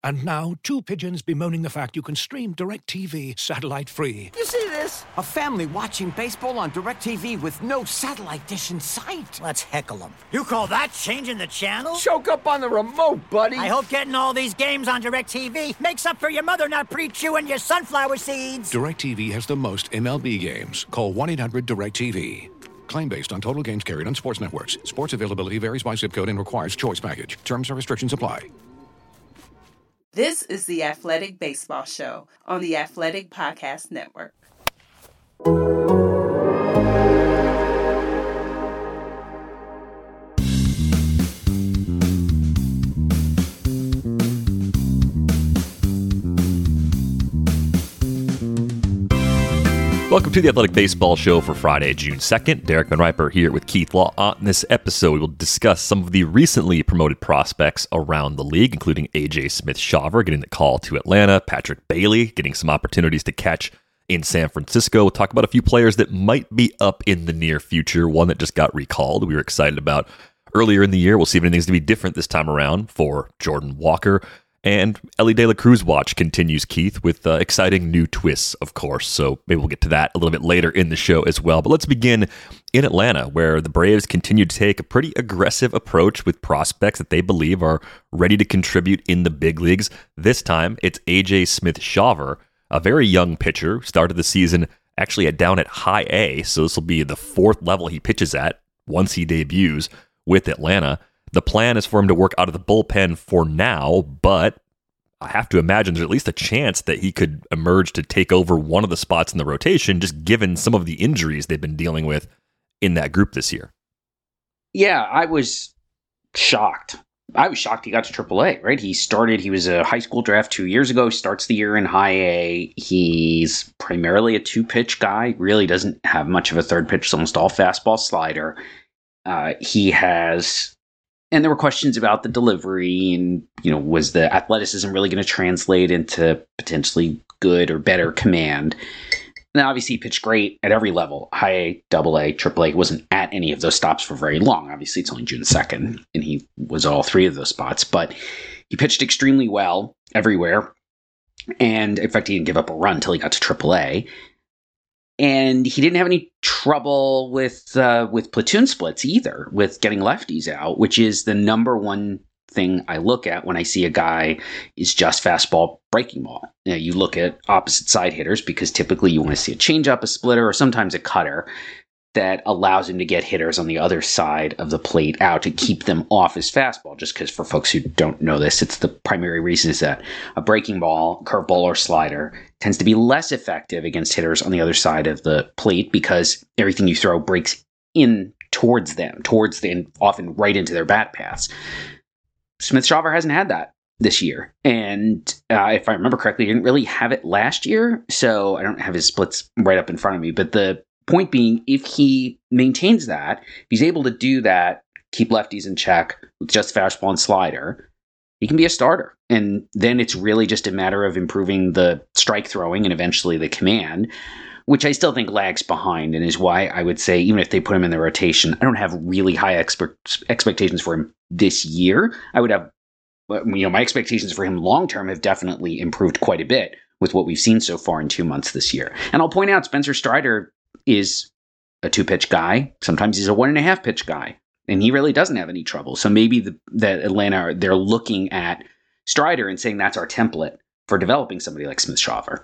And now, two pigeons bemoaning the fact you can stream DirecTV satellite-free. You see this? A family watching baseball on DirecTV with no satellite dish in sight. Let's heckle them. You call that changing the channel? Choke up on the remote, buddy. I hope getting all these games on DirecTV makes up for your mother not pre-chewing your sunflower seeds. DirecTV has the most MLB games. Call 1-800-DirecTV. Claim based on total games carried on sports networks. Sports availability varies by zip code and requires choice package. Terms and restrictions apply. This is the Athletic Baseball Show on the Athletic Podcast Network. Welcome to the Athletic Baseball Show for Friday, June 2nd. Derek Van Riper here with Keith Law. On this episode, we will discuss some of the recently promoted prospects around the league, including A.J. Smith-Shawver getting the call to Atlanta, Patrick Bailey getting some opportunities to catch in San Francisco. We'll talk about a few players that might be up in the near future, one that just got recalled we were excited about earlier in the year. We'll see if anything's going to be different this time around for Jordan Walker. And Elly De La Cruz watch continues, Keith, with exciting new twists, of course. So maybe we'll get to that a little bit later in the show as well. But let's begin in Atlanta, where the Braves continue to take a pretty aggressive approach with prospects that they believe are ready to contribute in the big leagues. This time, it's A.J. Smith-Shawver, a very young pitcher, started the season actually down at high A. So this will be the fourth level he pitches at once he debuts with Atlanta. The plan is for him to work out of the bullpen for now, but I have to imagine there's at least a chance that he could emerge to take over one of the spots in the rotation, just given some of the injuries they've been dealing with in that group this year. Yeah, I was shocked. I was shocked he got to AAA, right? He was a high school draft 2 years ago, starts the year in high A. He's primarily a two-pitch guy, really doesn't have much of a third pitch, it's almost all fastball slider. And there were questions about the delivery and, was the athleticism really going to translate into potentially good or better command? And obviously he pitched great at every level, high A, double A, triple A. He wasn't at any of those stops for very long. Obviously it's only June 2nd and he was all three of those spots, but he pitched extremely well everywhere. And in fact, he didn't give up a run until he got to triple A. And he didn't have any trouble with platoon splits either, with getting lefties out, which is the number one thing I look at when I see a guy is just fastball, breaking ball. You look at opposite side hitters because typically you want to see a changeup, a splitter, or sometimes a cutter that allows him to get hitters on the other side of the plate out to keep them off his fastball. Just because for folks who don't know this, it's the primary reason is that a breaking ball, curveball, or slider tends to be less effective against hitters on the other side of the plate because everything you throw breaks in towards them, and often right into their bat paths. Smith-Shawver hasn't had that this year. And if I remember correctly, he didn't really have it last year. So I don't have his splits right up in front of me. But the point being, if he maintains that, if he's able to do that, keep lefties in check with just fastball and slider, he can be a starter. And then it's really just a matter of improving the strike throwing and eventually the command, which I still think lags behind and is why I would say even if they put him in the rotation, I don't have really high expectations for him this year. I would have, my expectations for him long term have definitely improved quite a bit with what we've seen so far in 2 months this year. And I'll point out Spencer Strider is a two-pitch guy. Sometimes he's a 1.5 pitch guy, and he really doesn't have any trouble. So maybe that Atlanta, they're looking at Strider and saying that's our template for developing somebody like Smith-Shawver.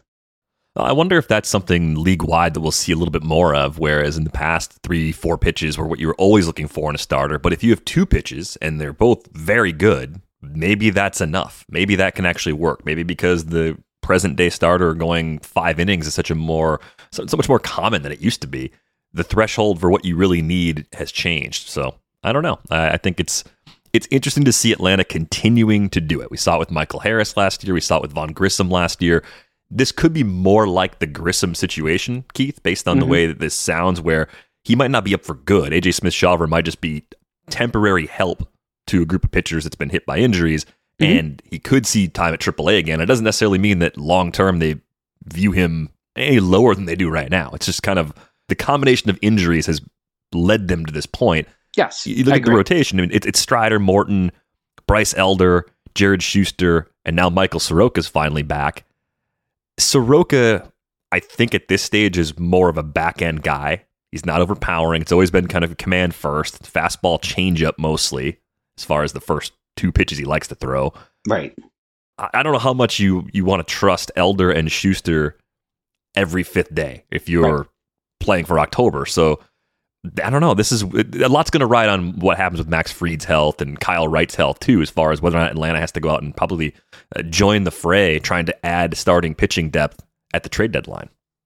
I wonder if that's something league-wide that we'll see a little bit more of, whereas in the past 3-4 pitches were what you were always looking for in a starter. But if you have two pitches and they're both very good, maybe that's enough. Maybe that can actually work. Maybe because the present-day starter going 5 innings is so much more common than it used to be. The threshold for what you really need has changed. So I don't know. I think it's interesting to see Atlanta continuing to do it. We saw it with Michael Harris last year. We saw it with Vaughn Grissom last year. This could be more like the Grissom situation, Keith, based on the way that this sounds, where he might not be up for good. A.J. Smith-Shawver might just be temporary help to a group of pitchers that's been hit by injuries, and he could see time at AAA again. It doesn't necessarily mean that long-term they view him any lower than they do right now. It's just kind of the combination of injuries has led them to this point. Yes, you look at the rotation. I mean, it's Strider, Morton, Bryce Elder, Jared Schuster, and now Michael Soroka's finally back. Soroka, I think at this stage, is more of a back-end guy. He's not overpowering. It's always been kind of command first, fastball changeup mostly, as far as the first 2 pitches he likes to throw. Right. I don't know how much you want to trust Elder and Schuster every 5th day if you're playing for October. So I don't know. This is a lot's going to ride on what happens with Max Fried's health and Kyle Wright's health too, as far as whether or not Atlanta has to go out and probably join the fray, trying to add starting pitching depth at the trade deadline.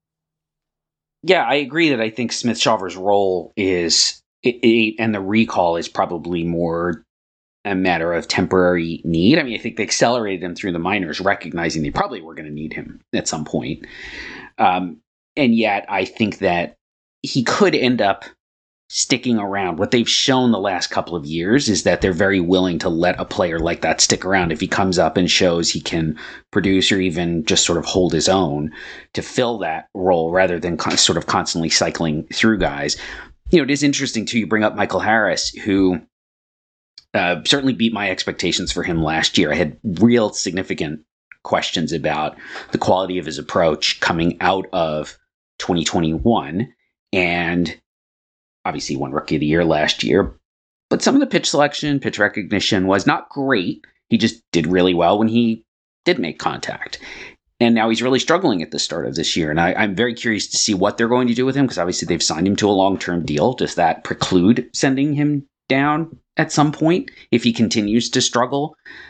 Yeah, I agree that I think Smith-Shawver's role is, and the recall is probably more a matter of temporary need. I mean, I think they accelerated him through the minors, recognizing they probably were going to need him at some point. And yet, I think that he could end up sticking around. What they've shown the last couple of years is that they're very willing to let a player like that stick around if he comes up and shows he can produce or even just sort of hold his own to fill that role rather than sort of constantly cycling through guys. You know, it is interesting too, you bring up Michael Harris, who certainly beat my expectations for him last year. I had real significant questions about the quality of his approach coming out of 2021, and obviously he won Rookie of the Year last year, but some of the pitch selection, pitch recognition was not great. He just did really well when he did make contact. And now he's really struggling at the start of this year. And I'm very curious to see what they're going to do with him, because obviously they've signed him to a long-term deal. Does that preclude sending him down at some point if he continues to struggle?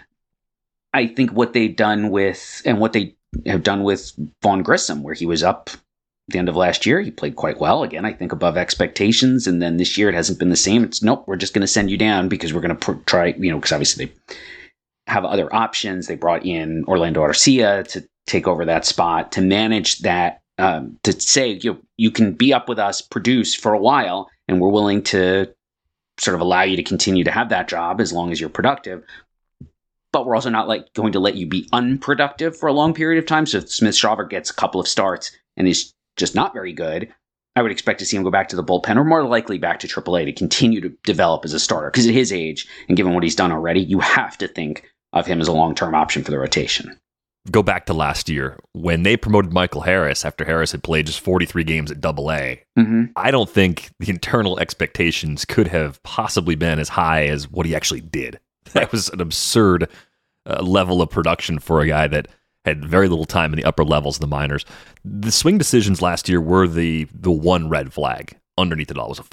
I think what they've done with, and what they have done with Vaughn Grissom, where he was up the end of last year, he played quite well. Again, I think above expectations. And then this year, it hasn't been the same. It's nope, we're just going to send you down because we're going to try, because obviously they have other options. They brought in Orlando Arcia to take over that spot, to manage that, to say, you can be up with us, produce for a while, and we're willing to sort of allow you to continue to have that job as long as you're productive. But we're also not going to let you be unproductive for a long period of time. So if Smith-Shawver gets a couple of starts and is just not very good, I would expect to see him go back to the bullpen, or more likely back to AAA to continue to develop as a starter. Because at his age, and given what he's done already, you have to think of him as a long-term option for the rotation. Go back to last year when they promoted Michael Harris after Harris had played just 43 games at AA. Mm-hmm. I don't think the internal expectations could have possibly been as high as what he actually did. That was an absurd level of production for a guy that had very little time in the upper levels of the minors. The swing decisions last year were the one red flag underneath it all. It was a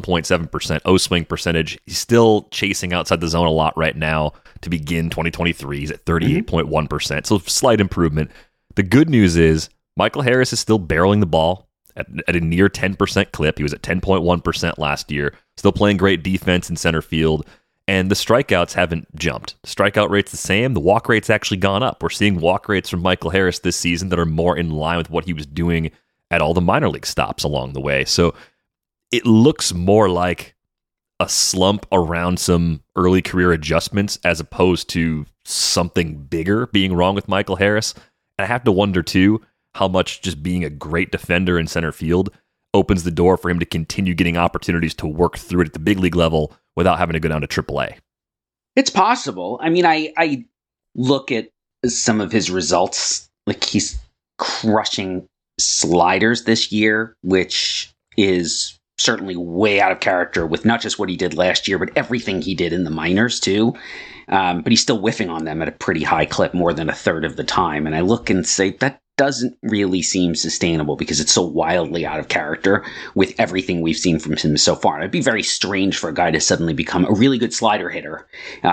41.7% O-swing percentage. He's still chasing outside the zone a lot right now to begin 2023. He's at 38.1%, so slight improvement. The good news is Michael Harris is still barreling the ball at a near 10% clip. He was at 10.1% last year, still playing great defense in center field. And the strikeouts haven't jumped. The strikeout rate's the same. The walk rate's actually gone up. We're seeing walk rates from Michael Harris this season that are more in line with what he was doing at all the minor league stops along the way. So it looks more like a slump around some early career adjustments as opposed to something bigger being wrong with Michael Harris. And I have to wonder, too, how much just being a great defender in center field opens the door for him to continue getting opportunities to work through it at the big league level without having to go down to AAA. It's possible. I mean, I look at some of his results, like he's crushing sliders this year, which is certainly way out of character with not just what he did last year, but everything he did in the minors too. But he's still whiffing on them at a pretty high clip, more than a third of the time. And I look and say, that doesn't really seem sustainable because it's so wildly out of character with everything we've seen from him so far. And it'd be very strange for a guy to suddenly become a really good slider hitter,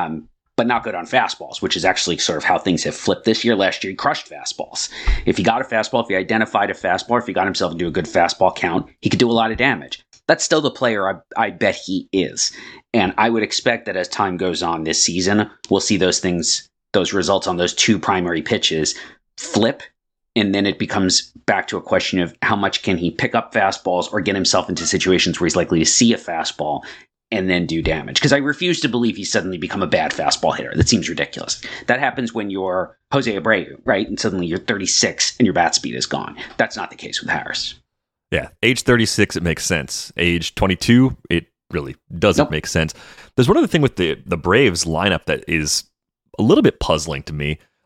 but not good on fastballs, which is actually sort of how things have flipped this year. Last year, he crushed fastballs. If he got a fastball, if he identified a fastball, if he got himself into a good fastball count, he could do a lot of damage. That's still the player I bet he is. And I would expect that as time goes on this season, we'll see those things, those results on those two primary pitches flip. And then it becomes back to a question of how much can he pick up fastballs or get himself into situations where he's likely to see a fastball and then do damage. Because I refuse to believe he's suddenly become a bad fastball hitter. That seems ridiculous. That happens when you're Jose Abreu, right? And suddenly you're 36 and your bat speed is gone. That's not the case with Harris. Yeah, age 36, it makes sense. Age 22, it really doesn't make sense. There's one other thing with the Braves lineup that is a little bit puzzling to me.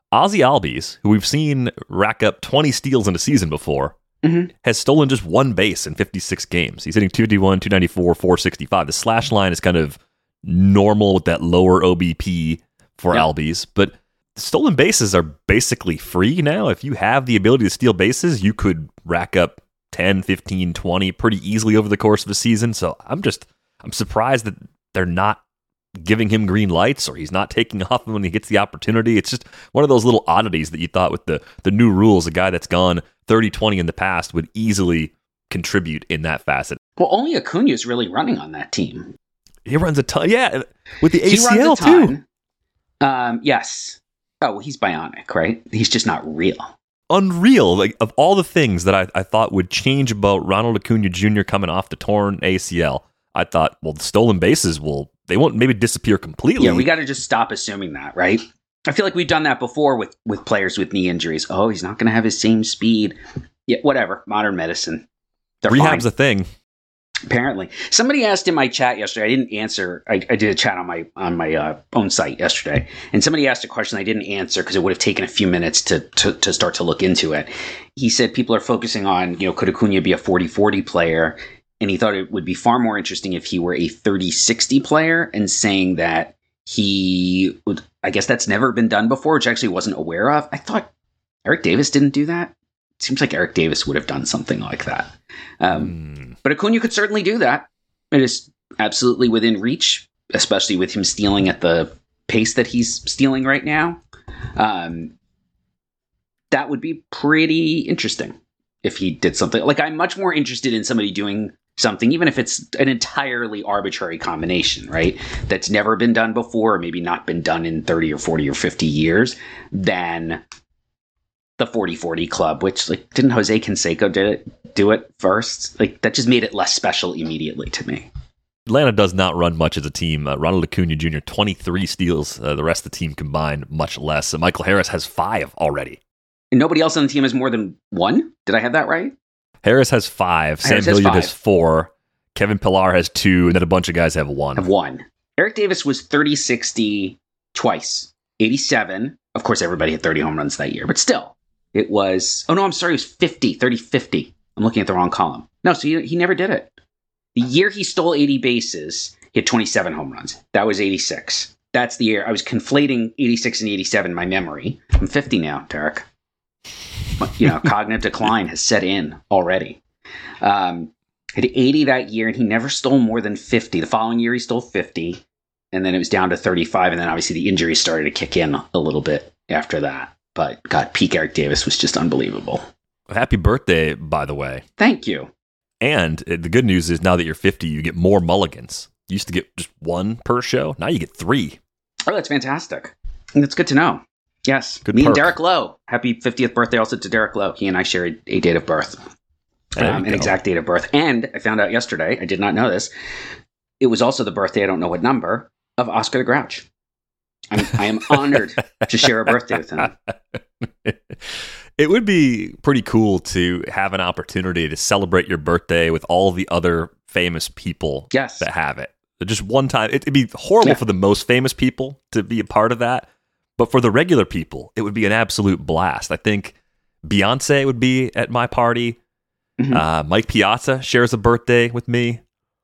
Ozzy Albies, who we've seen rack up 20 steals in a season before, has stolen just one base in 56 games. He's hitting 251, 294, 465. The slash line is kind of normal with that lower OBP for Albies, but stolen bases are basically free now. If you have the ability to steal bases, you could rack up 10, 15, 20 pretty easily over the course of a season. So I'm surprised that they're not giving him green lights, or he's not taking off when he gets the opportunity. It's just one of those little oddities that you thought with the new rules, a guy that's gone 30-20 in the past would easily contribute in that facet. Well, only Acuna is really running on that team. He runs a ton. Yeah, with the ACL too. Yes. Oh, well, he's bionic, right? He's just not real. Unreal. Like, of all the things that I thought would change about Ronald Acuna Jr. coming off the torn ACL, I thought, well, the stolen bases they won't maybe disappear completely. Yeah, we got to just stop assuming that, right? I feel like we've done that before with players with knee injuries. Oh, he's not going to have his same speed. Yeah, whatever. Modern medicine. Rehab's a thing. Apparently. Somebody asked in my chat yesterday. I didn't answer. I did a chat on my own site yesterday. And somebody asked a question I didn't answer because it would have taken a few minutes to start to look into it. He said people are focusing on, could Acuna be a 40-40 player? And he thought it would be far more interesting if he were a 30-60 player, and saying that he would, I guess that's never been done before, which I actually wasn't aware of. I thought Eric Davis didn't do that. It seems like Eric Davis would have done something like that. But Acuna could certainly do that. It is absolutely within reach, especially with him stealing at the pace that he's stealing right now. That would be pretty interesting if he did something. Like, I'm much more interested in somebody doing something, even if it's an entirely arbitrary combination, right? That's never been done before, or maybe not been done in 30 or 40 or 50 years, than the 40-40 club, which, like, didn't Jose Canseco do it first? Like, that just made it less special immediately to me. Atlanta does not run much as a team. Ronald Acuna Jr., 23 steals. The rest of the team combined, much less. Michael Harris has 5 already. And nobody else on the team has more than 1? Did I have that right? Harris has 5. Sam Hilliard has 4. Kevin Pillar has 2. And then a bunch of guys have 1. Eric Davis was 30-60 twice. 87. Of course, everybody had 30 home runs that year. But still, it was... Oh, no, I'm sorry. It was 50. 30-50. I'm looking at the wrong column. No, so he never did it. The year he stole 80 bases, he had 27 home runs. That was 86. That's the year. I was conflating 86 and 87 in my memory. I'm 50 now, Derek. Cognitive decline has set in already. Had 80 that year, and he never stole more than 50. The following year, he stole 50, and then it was down to 35, and then obviously the injuries started to kick in a little bit after that. But, God, peak Eric Davis was just unbelievable. Happy birthday, by the way. Thank you. And the good news is now that you're 50, you get more mulligans. You used to get just 1 per show. Now you get 3. Oh, that's fantastic. That's good to know. Yes. Good Me perk. And Derek Lowe. Happy 50th birthday also to Derek Lowe. He and I share a date of birth. An exact date of birth. And I found out yesterday, I did not know this, it was also the birthday, I don't know what number, of Oscar the Grouch. I am honored to share a birthday with him. It would be pretty cool to have an opportunity to celebrate your birthday with all the other famous people that have it. Just one time. It'd be horrible for the most famous people to be a part of that. But for the regular people, it would be an absolute blast. I think Beyonce would be at my party. Mm-hmm. Mike Piazza shares a birthday with me.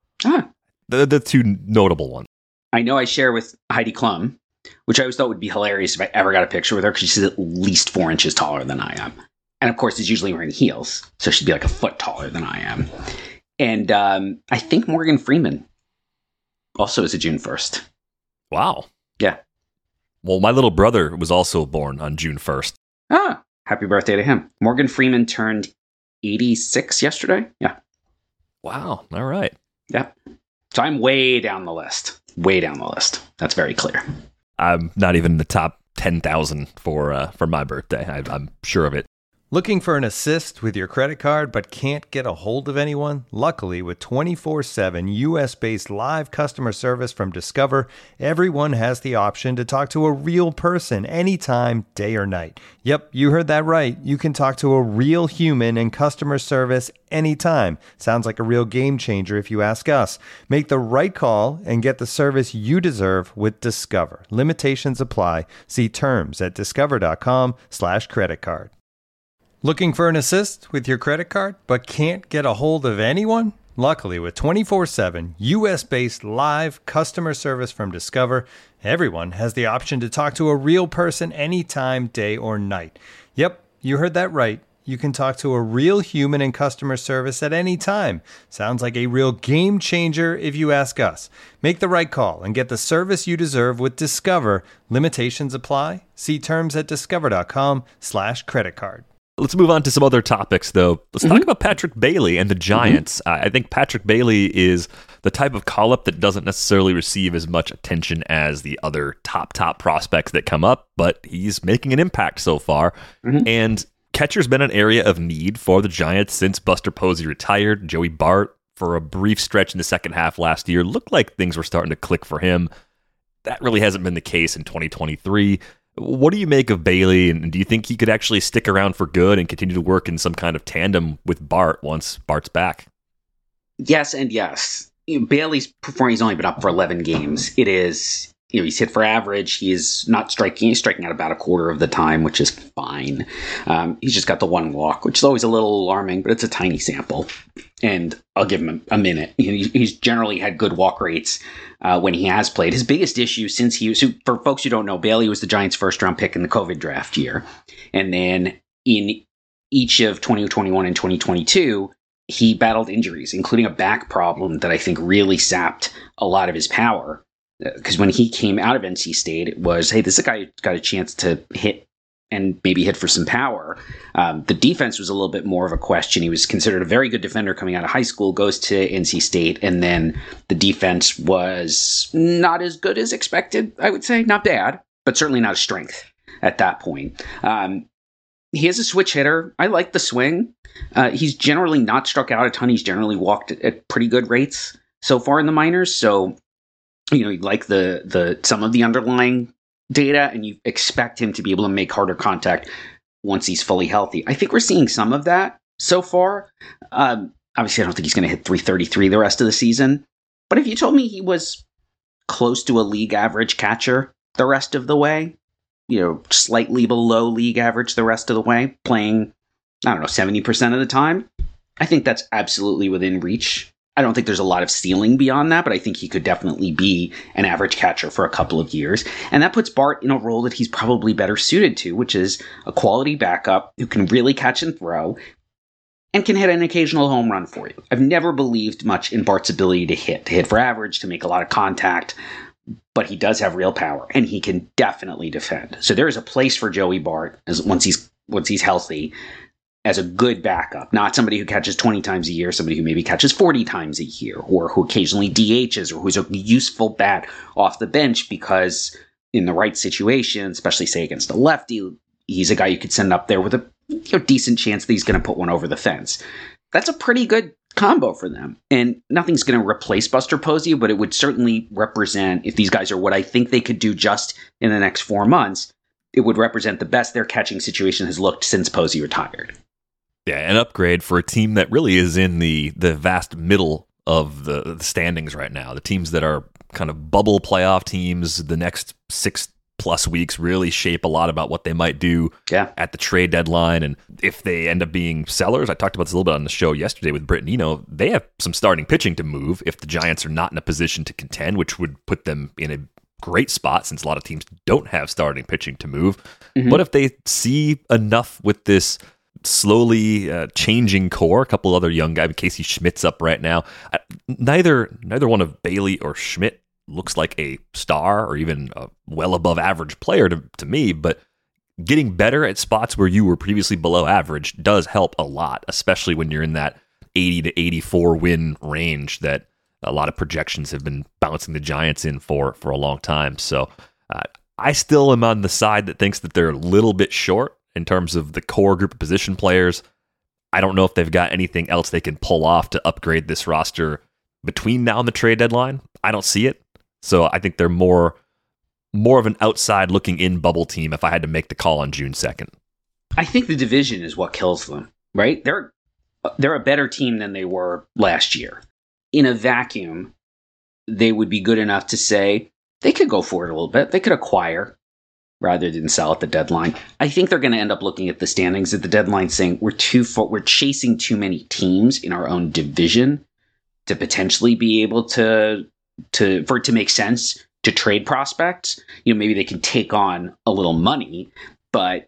The 2 notable ones. I know I share with Heidi Klum, which I always thought would be hilarious if I ever got a picture with her, because she's at least 4 inches taller than I am. And of course, is usually wearing heels, so she'd be like a foot taller than I am. And I think Morgan Freeman also is a June 1st. Wow. Yeah. Well, my little brother was also born on June 1st. Happy birthday to him. Morgan Freeman turned 86 yesterday. Yeah. Wow. All right. Yeah. So I'm way down the list. Way down the list. That's very clear. I'm not even in the top 10,000 for my birthday. I'm sure of it. Looking for an assist with your credit card but can't get a hold of anyone? Luckily, with 24/7 US-based live customer service from Discover, everyone has the option to talk to a real person anytime, day or night. Yep, you heard that right. You can talk to a real human in customer service anytime. Sounds like a real game changer if you ask us. Make the right call and get the service you deserve with Discover. Limitations apply. See terms at discover.com/creditcard. Looking for an assist with your credit card but can't get a hold of anyone? Luckily, with 24/7 US-based live customer service from Discover, everyone has the option to talk to a real person anytime, day or night. Yep, you heard that right. You can talk to a real human in customer service at any time. Sounds like a real game changer if you ask us. Make the right call and get the service you deserve with Discover. Limitations apply. See terms at discover.com/creditcard. Let's move on to some other topics, though. Let's talk about Patrick Bailey and the Giants. I think Patrick Bailey is the type of call-up that doesn't necessarily receive as much attention as the other top prospects that come up, but he's making an impact so far. And catcher's been an area of need for the Giants since Buster Posey retired. Joey Bart, for a brief stretch in the second half last year, looked like things were starting to click for him. That really hasn't been the case in 2023. What do you make of Bailey, and do you think he could actually stick around for good and continue to work in some kind of tandem with Bart once Bart's back? Yes and yes. Bailey's performing. He's only been up for 11 games. It is, he's hit for average. He is not striking. He's striking out about a quarter of the time, which is fine. He's just got the one walk, which is always a little alarming, but it's a tiny sample. And I'll give him a minute. He's generally had good walk rates when he has played. His biggest issue for folks who don't know, Bailey was the Giants' first-round pick in the COVID draft year. And then in each of 2021 and 2022, he battled injuries, including a back problem that I think really sapped a lot of his power. Because when he came out of NC State, it was, hey, this is a guy who got a chance to hit and maybe hit for some power. The defense was a little bit more of a question. He was considered a very good defender coming out of high school, goes to NC State, and then the defense was not as good as expected, I would say. Not bad, but certainly not a strength at that point. He is a switch hitter. I like the swing. He's generally not struck out a ton. He's generally walked at pretty good rates so far in the minors. So, you like the some of the underlying data, and you expect him to be able to make harder contact once he's fully healthy. I think we're seeing some of that so far. Obviously, I don't think he's going to hit 333 the rest of the season. But if you told me he was close to a league average catcher the rest of the way, slightly below league average the rest of the way, playing, 70% of the time, I think that's absolutely within reach. I don't think there's a lot of ceiling beyond that, but I think he could definitely be an average catcher for a couple of years. And that puts Bart in a role that he's probably better suited to, which is a quality backup who can really catch and throw and can hit an occasional home run for you. I've never believed much in Bart's ability to hit for average, to make a lot of contact, but he does have real power and he can definitely defend. So there is a place for Joey Bart once he's healthy, as a good backup, not somebody who catches 20 times a year, somebody who maybe catches 40 times a year, or who occasionally DHs, or who's a useful bat off the bench because in the right situation, especially say against a lefty, he's a guy you could send up there with a decent chance that he's going to put one over the fence. That's a pretty good combo for them. And nothing's going to replace Buster Posey, but it would certainly represent, if these guys are what I think they could do just in the next 4 months, it would represent the best their catching situation has looked since Posey retired. Yeah, an upgrade for a team that really is in the vast middle of the standings right now. The teams that are kind of bubble playoff teams, the next 6+ weeks really shape a lot about what they might do at the trade deadline. And if they end up being sellers, I talked about this a little bit on the show yesterday with Britt Nino, they have some starting pitching to move if the Giants are not in a position to contend, which would put them in a great spot since a lot of teams don't have starting pitching to move. But if they see enough with this slowly changing core, a couple other young guys, Casey Schmidt's up right now. Neither one of Bailey or Schmidt looks like a star or even a well above average player to me, but getting better at spots where you were previously below average does help a lot, especially when you're in that 80 to 84 win range that a lot of projections have been bouncing the Giants in for a long time. So I still am on the side that thinks that they're a little bit short in terms of the core group of position players. I don't know if they've got anything else they can pull off to upgrade this roster between now and the trade deadline. I don't see it. So I think they're more of an outside looking in bubble team if I had to make the call on June 2nd. I think the division is what kills them, right? They're a better team than they were last year. In a vacuum, they would be good enough to say they could go for it a little bit. They could acquire rather than sell at the deadline. I think they're going to end up looking at the standings at the deadline saying we're chasing too many teams in our own division to potentially be able for it to make sense to trade prospects. Maybe they can take on a little money, but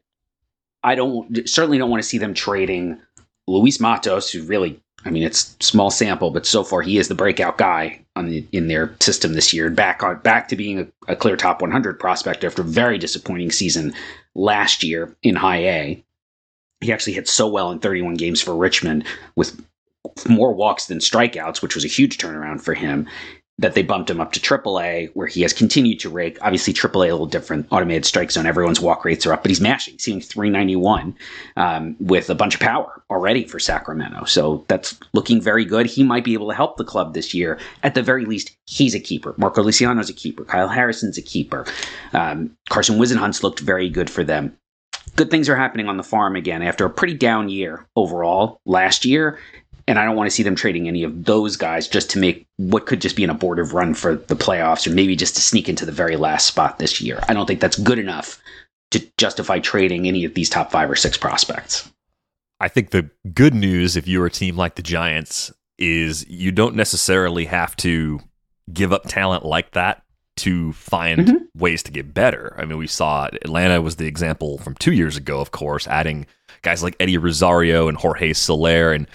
I certainly don't want to see them trading Luis Matos, who really, it's small sample, but so far he is the breakout guy in their system this year, back to being a clear top 100 prospect after a very disappointing season last year in High A. He actually hit so well in 31 games for Richmond with more walks than strikeouts, which was a huge turnaround for him, that they bumped him up to AAA, where he has continued to rake. Obviously, AAA a little different. Automated strike zone, everyone's walk rates are up, but he's mashing. He's hitting 391 with a bunch of power already for Sacramento. So that's looking very good. He might be able to help the club this year. At the very least, he's a keeper. Marco Luciano's a keeper. Kyle Harrison's a keeper. Carson Wisenhunt's looked very good for them. Good things are happening on the farm again after a pretty down year overall last year. And I don't want to see them trading any of those guys just to make what could just be an abortive run for the playoffs, or maybe just to sneak into the very last spot this year. I don't think that's good enough to justify trading any of these top 5 or 6 prospects. I think the good news, if you're a team like the Giants, is you don't necessarily have to give up talent like that to find ways to get better. We saw Atlanta was the example from 2 years ago, of course, adding guys like Eddie Rosario and Jorge Soler. And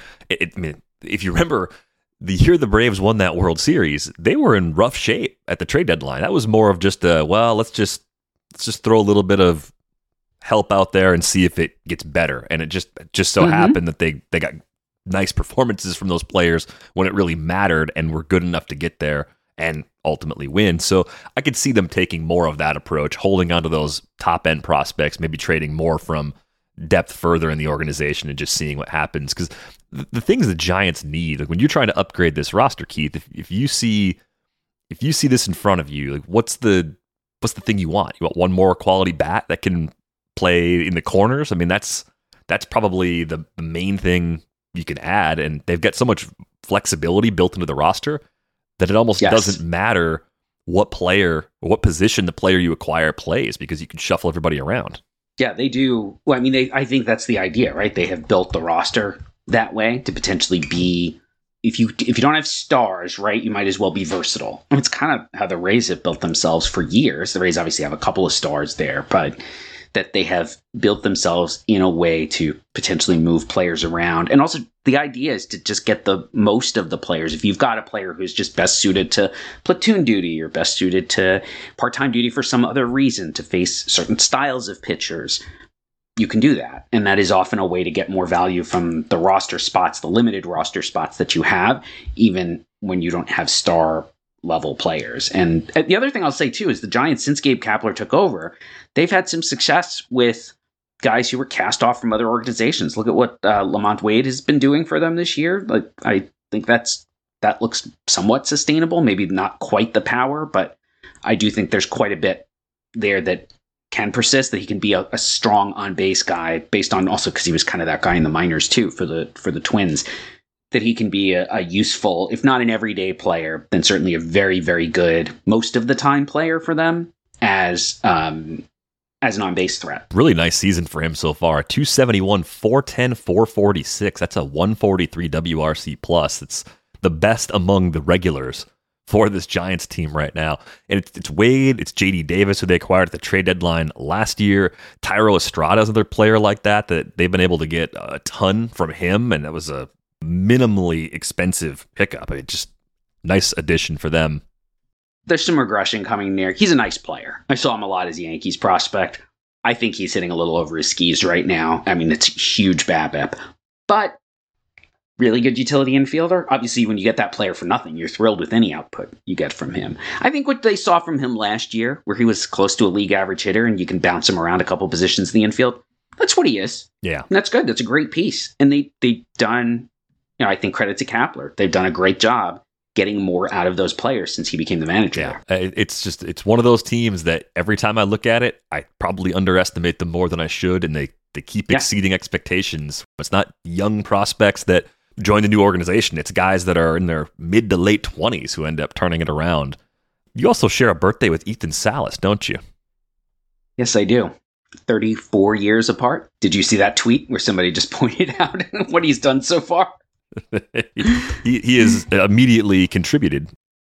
if you remember, the year the Braves won that World Series, they were in rough shape at the trade deadline. That was more of just let's just throw a little bit of help out there and see if it gets better. And it just so happened that they got nice performances from those players when it really mattered and were good enough to get there and ultimately win. So I could see them taking more of that approach, holding onto those top end prospects, maybe trading more from depth further in the organization and just seeing what happens. Because the things the Giants need, like when you're trying to upgrade this roster, Keith, if you see this in front of you, like what's the thing you want? You want one more quality bat that can play in the corners? That's probably the main thing you can add, and they've got so much flexibility built into the roster that it almost doesn't matter what player or what position the player you acquire plays, because you can shuffle everybody around. Yeah, they do. Well, I think that's the idea, right? They have built the roster that way to potentially be, if you don't have stars, right, you might as well be versatile. It's kind of how the Rays have built themselves for years. The Rays obviously have a couple of stars there, but that they have built themselves in a way to potentially move players around. And also the idea is to just get the most of the players. If you've got a player who's just best suited to platoon duty or best suited to part-time duty for some other reason, to face certain styles of pitchers, you can do that. And that is often a way to get more value from the roster spots, the limited roster spots that you have, even when you don't have star level players. And the other thing I'll say too is the Giants, since Gabe Kapler took over, they've had some success with guys who were cast off from other organizations. Look at what Lamont Wade has been doing for them this year. Like, I think that looks somewhat sustainable, maybe not quite the power, but I do think there's quite a bit there that can persist, that he can be a strong on-base guy, based on also because he was kind of that guy in the minors too for the Twins, that he can be a useful, if not an everyday player, then certainly a very, very good, most of the time player for them as an on-base threat. Really nice season for him so far. 271, 410, 446. That's a 143 WRC plus. It's the best among the regulars for this Giants team right now. And it's Wade, it's JD Davis, who they acquired at the trade deadline last year. Tyro Estrada is another player like that they've been able to get a ton from him, and that was a minimally expensive pickup. Just nice addition for them. There's some regression coming there. He's a nice player. I saw him a lot as a Yankees prospect. I think he's hitting a little over his skis right now. It's huge BABIP, but really good utility infielder. Obviously, when you get that player for nothing, you're thrilled with any output you get from him. I think what they saw from him last year, where he was close to a league average hitter and you can bounce him around a couple positions in the infield, That's what he is. Yeah. And that's good. That's a great piece. And they've done, I think credit to Kapler. They've done a great job getting more out of those players since he became the manager. Yeah. It's one of those teams that every time I look at it, I probably underestimate them more than I should. And they keep exceeding expectations. It's not young prospects that join the new organization. It's guys that are in their mid to late 20s who end up turning it around. You also share a birthday with Ethan Salas, don't you? Yes, I do. 34 years apart. Did you see that tweet where somebody just pointed out what he's done so far? he has immediately contributed.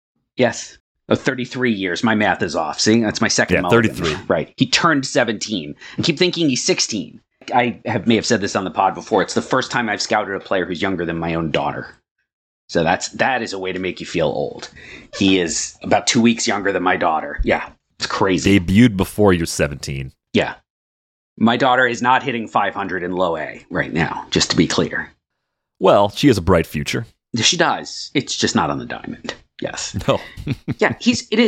Yes. 33 years. My math is off. See, that's my second. Yeah, 33. Right. He turned 17. I keep thinking he's 16. I may have said this on the pod before. It's the first time I've scouted a player who's younger than my own daughter. So that is a way to make you feel old. He is about 2 weeks younger than my daughter. Yeah, it's crazy. Debuted before you're 17. Yeah. My daughter is not hitting 500 in low A right now, just to be clear. Well, she has a bright future. She does. It's just not on the diamond. Yes. No. Yeah,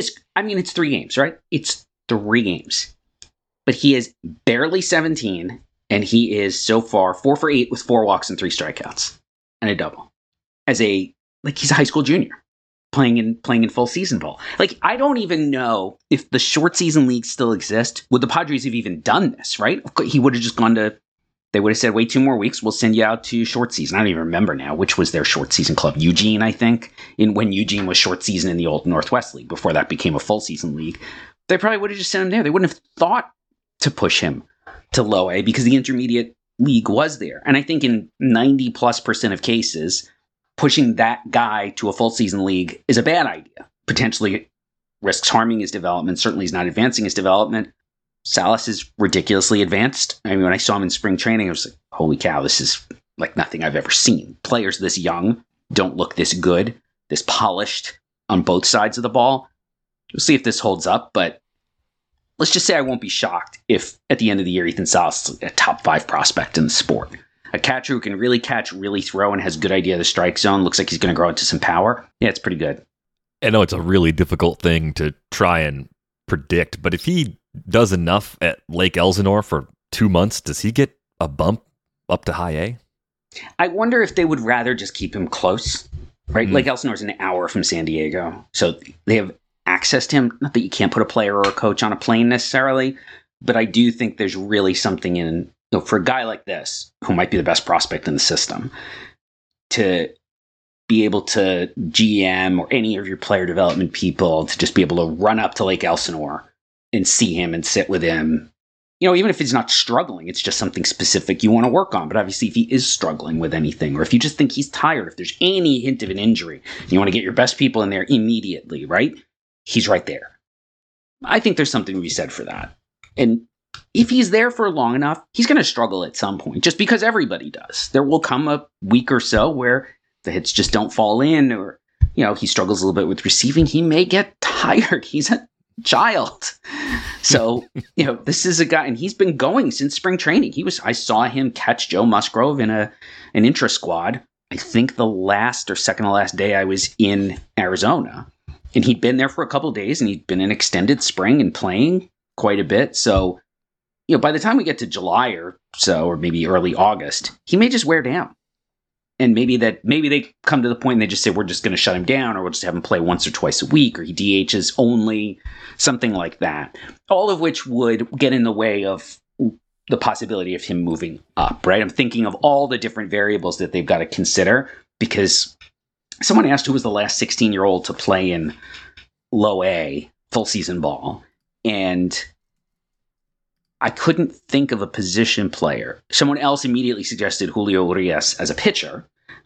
it's 3 games, right? It's 3 games. But he is barely 17, and he is so far 4 for 8 with 4 walks and 3 strikeouts and a double. He's a high school junior playing in full season ball. I don't even know if the short season leagues still exist. Would the Padres have even done this, right? He would have just they would have said, wait 2 more weeks, we'll send you out to short season. I don't even remember now which was their short season club. Eugene, I think, when Eugene was short season in the old Northwest League before that became a full season league. They probably would have just sent him there. They wouldn't have thought to push him to low A because the intermediate league was there. And I think in 90+% of cases, pushing that guy to a full season league is a bad idea. Potentially risks harming his development. Certainly is not advancing his development. Salas is ridiculously advanced. I mean, when I saw him in spring training, I was like, holy cow, this is like nothing I've ever seen. Players this young don't look this good, this polished on both sides of the ball. We'll see if this holds up, but let's just say I won't be shocked if at the end of the year, Ethan Salas is a top 5 prospect in the sport. A catcher who can really catch, really throw, and has a good idea of the strike zone. Looks like he's going to grow into some power. Yeah, it's pretty good. I know it's a really difficult thing to try and predict, but if he does enough at Lake Elsinore for 2 months, does he get a bump up to high A? I wonder if they would rather just keep him close, right? Lake Elsinore is an hour from San Diego, so they have access to him. Not that you can't put a player or a coach on a plane necessarily, but I do think there's really something in, for a guy like this, who might be the best prospect in the system, to be able to GM or any of your player development people to just be able to run up to Lake Elsinore and see him and sit with him. Even if he's not struggling, it's just something specific you want to work on. But obviously, if he is struggling with anything, or if you just think he's tired, if there's any hint of an injury, you want to get your best people in there immediately, right? He's right there. I think there's something to be said for that. And if he's there for long enough, he's going to struggle at some point, just because everybody does. There will come a week or so where the hits just don't fall in, or, he struggles a little bit with receiving. He may get tired. He's a child. So, this is a guy, and he's been going since spring training. I saw him catch Joe Musgrove in an intra squad. I think the last or second to last day I was in Arizona, and he'd been there for a couple of days, and he'd been in extended spring and playing quite a bit. So, by the time we get to July or so, or maybe early August, he may just wear down. And maybe they come to the point and they just say, we're just going to shut him down, or we'll just have him play once or twice a week, or he DHs only, something like that. All of which would get in the way of the possibility of him moving up, right? I'm thinking of all the different variables that they've got to consider, because someone asked who was the last 16-year-old to play in low A full season ball. And I couldn't think of a position player. Someone else immediately suggested Julio Urias as a pitcher.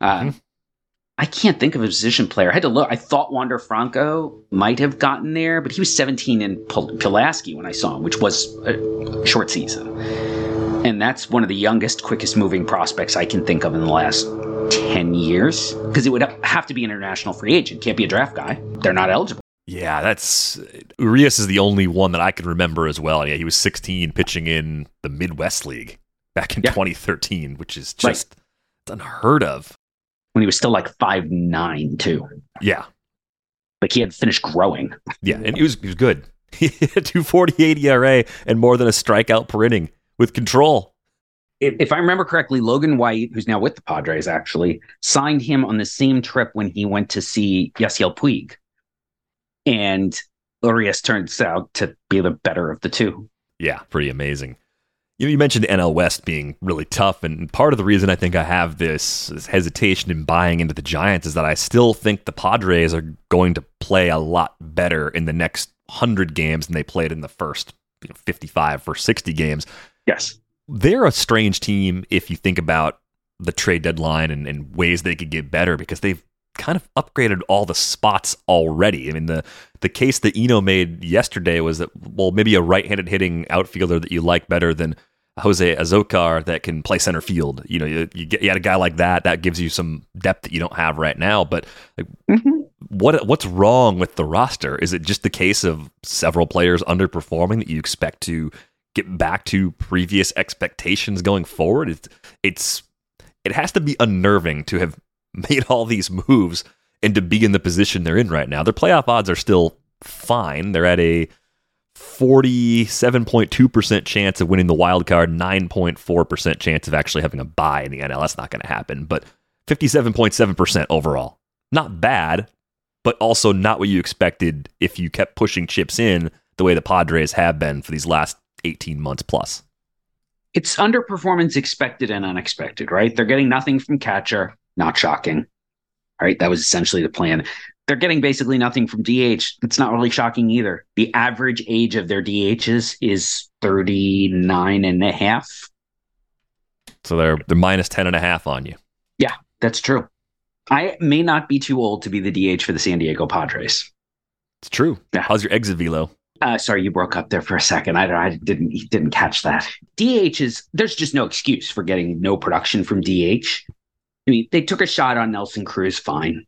I can't think of a position player. I had to look. I thought Wander Franco might have gotten there, but he was 17 in Pulaski when I saw him, which was a short season. And that's one of the youngest, quickest moving prospects I can think of in the last 10 years, because it would have to be an international free agent. Can't be a draft guy. They're not eligible. Yeah, Urias is the only one that I can remember as well. Yeah, he was 16 pitching in the Midwest League back in 2013, which is just unheard of. When he was still like 5'9", too. Yeah. Like he had finished growing. Yeah, and he was good. He had a 2.48 ERA and more than a strikeout per inning with control. if I remember correctly, Logan White, who's now with the Padres, actually signed him on the same trip when he went to see Yasiel Puig. And Urias turns out to be the better of the two. Yeah, pretty amazing. You mentioned the NL West being really tough, and part of the reason I think I have this hesitation in buying into the Giants is that I still think the Padres are going to play a lot better in the next 100 games than they played in the first 55 or 60 games. Yes. They're a strange team if you think about the trade deadline and ways they could get better, because they've kind of upgraded all the spots already. I mean, the case that Eno made yesterday was that, well, maybe a right-handed hitting outfielder that you like better than Jose Azocar that can play center field. You know, you had a guy like that gives you some depth that you don't have right now. But like, what's wrong with the roster? Is it just the case of several players underperforming that you expect to get back to previous expectations going forward? It has to be unnerving to have made all these moves and to be in the position they're in right now. Their playoff odds are still fine. They're at a 47.2% chance of winning the wild card, 9.4% chance of actually having a bye in the NL. That's not going to happen, but 57.7% overall. Not bad, but also not what you expected if you kept pushing chips in the way the Padres have been for these last 18 months plus. It's underperformance expected and unexpected, right? They're getting nothing from catcher. Not shocking, right? That was essentially the plan. They're getting basically nothing from DH. It's not really shocking either. The average age of their DHs is 39 and a half. So they're minus 10 and a half on you. Yeah, that's true. I may not be too old to be the DH for the San Diego Padres. It's true. Yeah. How's your exit velo? Sorry, you broke up there for a second. I didn't catch that. DH is, there's just no excuse for getting no production from DH. I mean, they took a shot on Nelson Cruz, fine.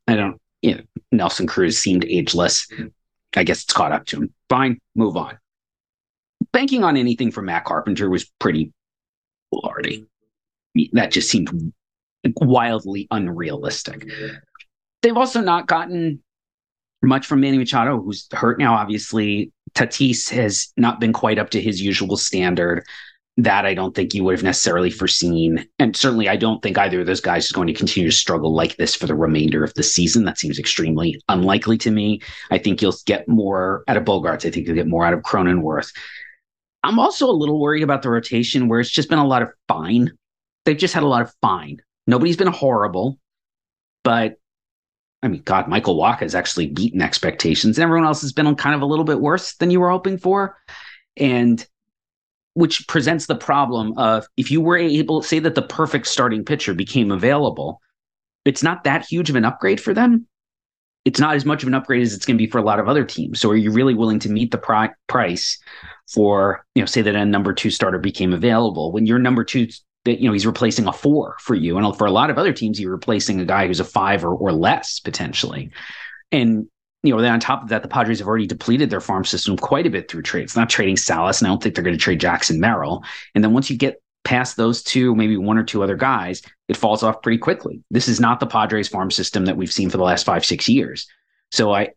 Nelson Cruz seemed ageless. I guess it's caught up to him. Fine, move on. Banking on anything from Matt Carpenter was pretty foolhardy. That just seemed wildly unrealistic. They've also not gotten much from Manny Machado, who's hurt now, obviously. Tatis has not been quite up to his usual standard. That I don't think you would have necessarily foreseen. And certainly I don't think either of those guys is going to continue to struggle like this for the remainder of the season. That seems extremely unlikely to me. I think you'll get more out of Bogaerts. I think you'll get more out of Cronenworth. I'm also a little worried about the rotation where it's just been a lot of fine. They've just had a lot of fine. Nobody's been horrible, but I mean, God, Michael Wacha has actually beaten expectations, and everyone else has been kind of a little bit worse than you were hoping for. And which presents the problem of if you were able to say that the perfect starting pitcher became available, it's not that huge of an upgrade for them. It's not as much of an upgrade as it's going to be for a lot of other teams. So are you really willing to meet the price for, say that a number 2 starter became available when your number 2, he's replacing a 4 for you. And for a lot of other teams, you're replacing a guy who's a 5 or less potentially. And then on top of that, the Padres have already depleted their farm system quite a bit through trades. Not trading Salas, and I don't think they're going to trade Jackson Merrill. And then once you get past those two, maybe 1 or 2 other guys, it falls off pretty quickly. This is not the Padres farm system that we've seen for the last 5-6 years. So I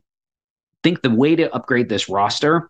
think the way to upgrade this roster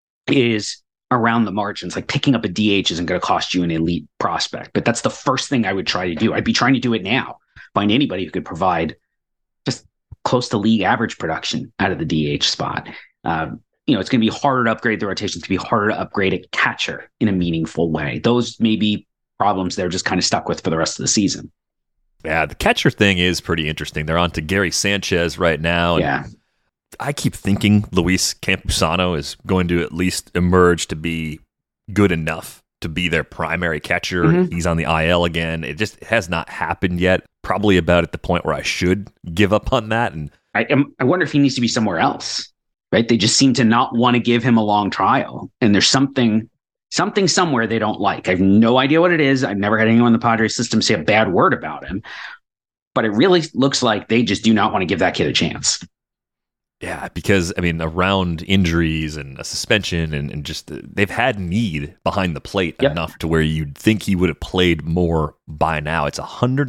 is around the margins. Like picking up a DH isn't going to cost you an elite prospect, but that's the first thing I would try to do. I'd be trying to do it now. Find anybody who could provide just close to league average production out of the DH spot. It's going to be harder to upgrade the rotation. It's going to be harder to upgrade a catcher in a meaningful way. Those may be problems they're just kind of stuck with for the rest of the season. Yeah, the catcher thing is pretty interesting. They're on to Gary Sanchez right now. Yeah. I keep thinking Luis Campusano is going to at least emerge to be good enough to be their primary catcher. Mm-hmm. He's on the IL again. It just has not happened yet. Probably about at the point where I should give up on that. And I wonder if he needs to be somewhere else, right? They just seem to not want to give him a long trial. And there's something somewhere they don't like. I have no idea what it is. I've never had anyone in the Padres system say a bad word about him. But it really looks like they just do not want to give that kid a chance. Yeah, because, around injuries and a suspension and just they've had need behind the plate enough to where you'd think he would have played more by now. It's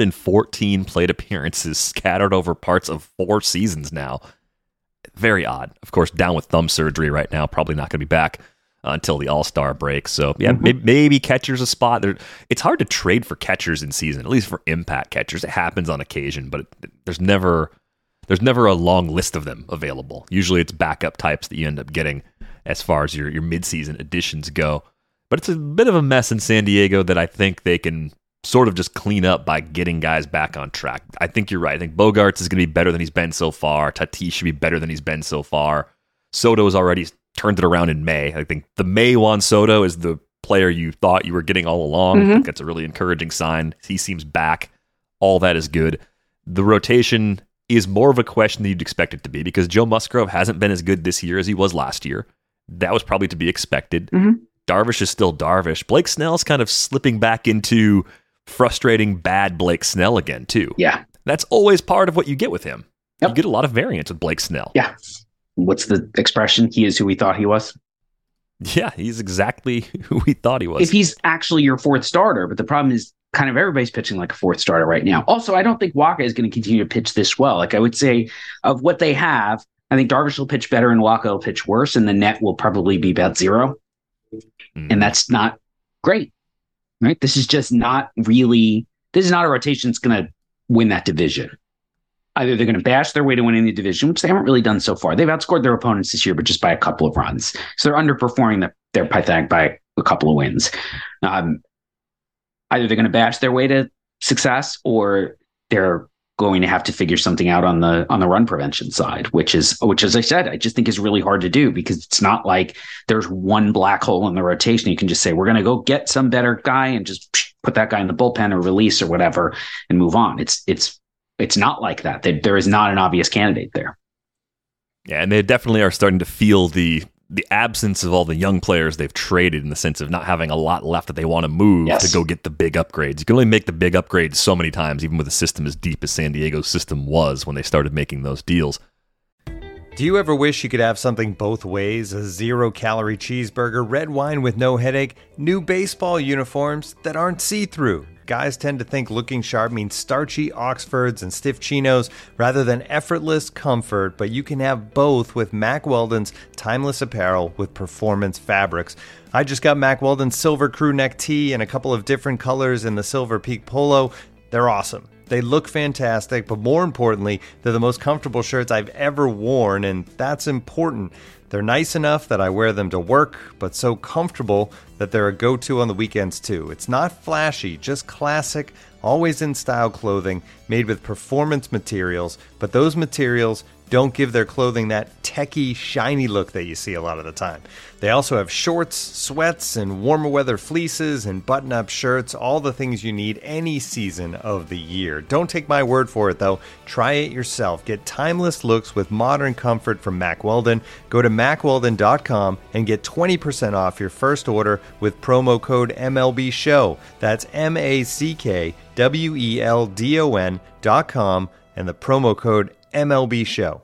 114 plate appearances scattered over parts of 4 seasons now. Very odd. Of course, down with thumb surgery right now, probably not going to be back until the All-Star break. So, yeah, maybe catcher's a spot. It's hard to trade for catchers in season, at least for impact catchers. It happens on occasion, but there's never a long list of them available. Usually it's backup types that you end up getting as far as your midseason additions go. But it's a bit of a mess in San Diego that I think they can sort of just clean up by getting guys back on track. I think you're right. I think Bogaerts is going to be better than he's been so far. Tatis should be better than he's been so far. Soto has already turned it around in May. I think the May Juan Soto is the player you thought you were getting all along. I think that's a really encouraging sign. He seems back. All that is good. The rotation is more of a question than you'd expect it to be because Joe Musgrove hasn't been as good this year as he was last year. That was probably to be expected. Darvish is still Darvish. Blake Snell's kind of slipping back into frustrating bad Blake Snell again, too. Yeah. That's always part of what you get with him. Yep. You get a lot of variance with Blake Snell. Yeah. What's the expression? He is who we thought he was. Yeah, he's exactly who we thought he was. If he's actually your fourth starter, but the problem is kind of everybody's pitching like a fourth starter right now. Also, I don't think Wacha is going to continue to pitch this well. Like I would say of what they have, I think Darvish will pitch better and Wacha will pitch worse, and the net will probably be about 0. And that's not great, right? This is just not really, this is not a rotation that's going to win that division. Either they're going to bash their way to winning the division, which they haven't really done so far. They've outscored their opponents this year, but just by a couple of runs. So they're underperforming their Pythag by a couple of wins. Either they're going to bash their way to success, or they're going to have to figure something out on the run prevention side, which as I said, I just think is really hard to do because it's not like there's one black hole in the rotation. You can just say, we're going to go get some better guy and just put that guy in the bullpen or release or whatever and move on. It's not like that. There is not an obvious candidate there. Yeah, and they definitely are starting to feel the absence of all the young players they've traded in the sense of not having a lot left that they want to move to go get the big upgrades. You can only make the big upgrades so many times, even with a system as deep as San Diego's system was when they started making those deals. Do you ever wish you could have something both ways? A 0-calorie cheeseburger, red wine with no headache, new baseball uniforms that aren't see-through. Guys tend to think looking sharp means starchy Oxfords and stiff chinos rather than effortless comfort, but you can have both with Mack Weldon's timeless apparel with performance fabrics. I just got Mack Weldon's Silver Crew neck tee in a couple of different colors in the Silver Peak Polo. They're awesome. They look fantastic, but more importantly, they're the most comfortable shirts I've ever worn, and that's important. They're nice enough that I wear them to work, but so comfortable that they're a go-to on the weekends too. It's not flashy, just classic, always in style clothing made with performance materials, but those materials don't give their clothing that techie, shiny look that you see a lot of the time. They also have shorts, sweats, and warmer weather fleeces and button-up shirts, all the things you need any season of the year. Don't take my word for it, though. Try it yourself. Get timeless looks with modern comfort from Mack Weldon. Go to MackWeldon.com and get 20% off your first order with promo code MLBSHOW. That's MackWeldon.com and the promo code MLB Show.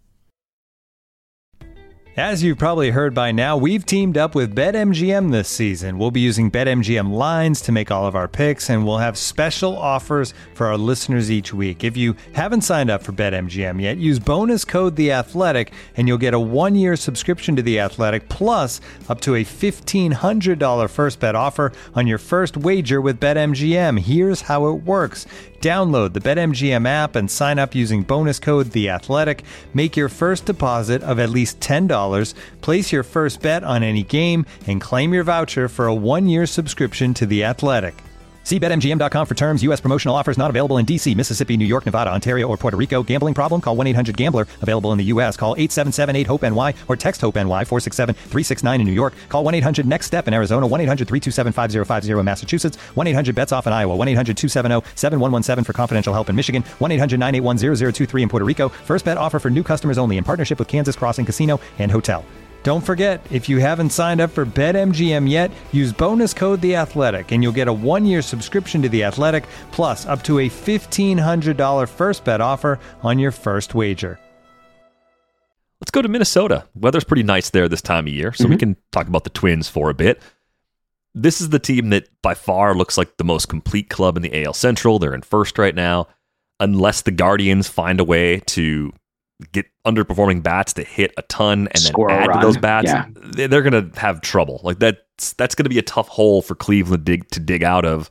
As you've probably heard by now, we've teamed up with BetMGM this season. We'll be using BetMGM lines to make all of our picks, and we'll have special offers for our listeners each week. If you haven't signed up for BetMGM yet, use bonus code The Athletic, and you'll get a 1-year subscription to The Athletic, plus up to a $1,500 first bet offer on your first wager with BetMGM. Here's how it works. Download the BetMGM app and sign up using bonus code The Athletic. Make your first deposit of at least $10. Place your first bet on any game and claim your voucher for a 1-year subscription to The Athletic. See BetMGM.com for terms. U.S. promotional offers not available in D.C., Mississippi, New York, Nevada, Ontario, or Puerto Rico. Gambling problem? Call 1-800-GAMBLER. Available in the U.S. Call 877-8-HOPE-NY or text HOPE-NY 467-369 in New York. Call 1-800-NEXT-STEP in Arizona. 1-800-327-5050 in Massachusetts. 1-800-BETS-OFF in Iowa. 1-800-270-7117 for confidential help in Michigan. 1-800-981-0023 in Puerto Rico. First bet offer for new customers only in partnership with Kansas Crossing Casino and Hotel. Don't forget, if you haven't signed up for BetMGM yet, use bonus code The Athletic, and you'll get a 1-year subscription to The Athletic, plus up to a $1,500 first bet offer on your first wager. Let's go to Minnesota. Weather's pretty nice there this time of year, so we can talk about the Twins for a bit. This is the team that by far looks like the most complete club in the AL Central. They're in first right now. Unless the Guardians find a way to get underperforming bats to hit a ton and Score then a add to run. those bats, Yeah. they're going to have trouble. Like that's going to be a tough hole for Cleveland to dig out of.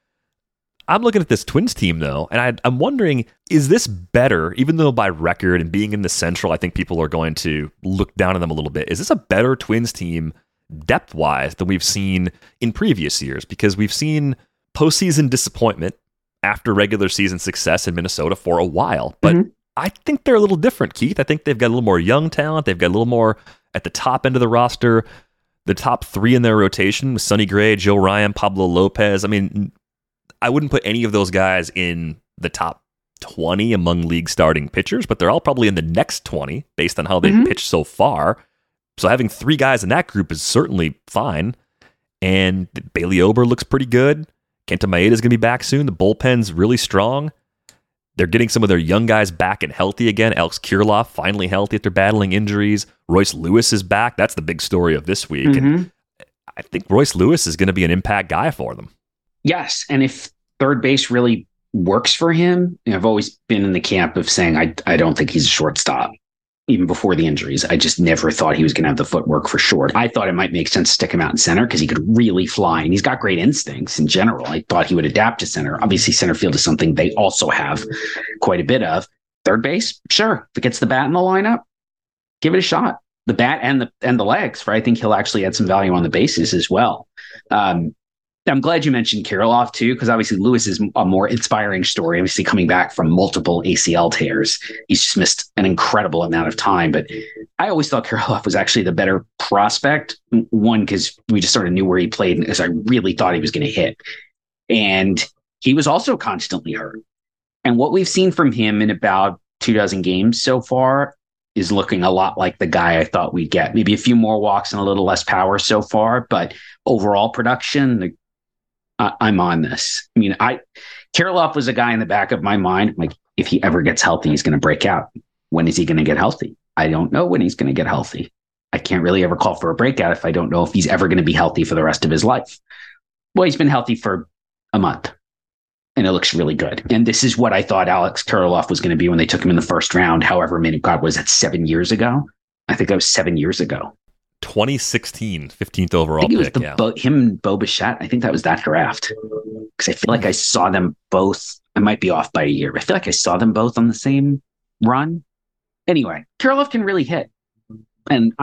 I'm looking at this Twins team, though, and I'm wondering, is this better, even though by record and being in the Central, I think people are going to look down on them a little bit. Is this a better Twins team depth-wise than we've seen in previous years? Because we've seen postseason disappointment after regular season success in Minnesota for a while. But I think they're a little different, Keith. I think they've got a little more young talent. They've got a little more at the top end of the roster. The top three in their rotation with Sonny Gray, Joe Ryan, Pablo Lopez. I mean, I wouldn't put any of those guys in the top 20 among league starting pitchers, but they're all probably in the next 20 based on how they've pitched so far. So having three guys in that group is certainly fine. And Bailey Ober looks pretty good. Kenta Maeda is going to be back soon. The bullpen's really strong. They're getting some of their young guys back and healthy again. Alex Kirilloff finally healthy after battling injuries. Royce Lewis is back. That's the big story of this week. And I think Royce Lewis is going to be an impact guy for them. Yes, and if third base really works for him, I've always been in the camp of saying I don't think he's a shortstop, even before the injuries. I just never thought he was going to have the footwork for short. I thought it might make sense to stick him out in center because he could really fly, and he's got great instincts in general. I thought he would adapt to center. Obviously, center field is something they also have quite a bit of. Third base, sure. If it gets the bat in the lineup, give it a shot. The bat and the legs, I think he'll actually add some value on the bases as well. I'm glad you mentioned Kirilloff too, because obviously Lewis is a more inspiring story. Obviously, coming back from multiple ACL tears, he's just missed an incredible amount of time. But I always thought Kirilloff was actually the better prospect. One, because we just sort of knew where he played, and as I really thought he was going to hit, and he was also constantly hurt. And what we've seen from him in about 24 games so far is looking a lot like the guy I thought we'd get. Maybe a few more walks and a little less power so far, but overall production, I'm on this. I mean, Kirilloff was a guy in the back of my mind. Like, if he ever gets healthy, he's going to break out. When is he going to get healthy? I don't know when he's going to get healthy. I can't really ever call for a breakout if I don't know if he's ever going to be healthy for the rest of his life. Well, he's been healthy for a month, and it looks really good. And this is what I thought Alex Kirilloff was going to be when they took him in the first round. However many, God, was that 7 years ago? I think that was 7 years ago. 2016, 15th overall I think it pick. was him and Bo Bichette. I think that was that draft. Because I feel like I saw them both. I might be off by a year, but I feel like I saw them both on the same run. Anyway, Kirilloff can really hit. And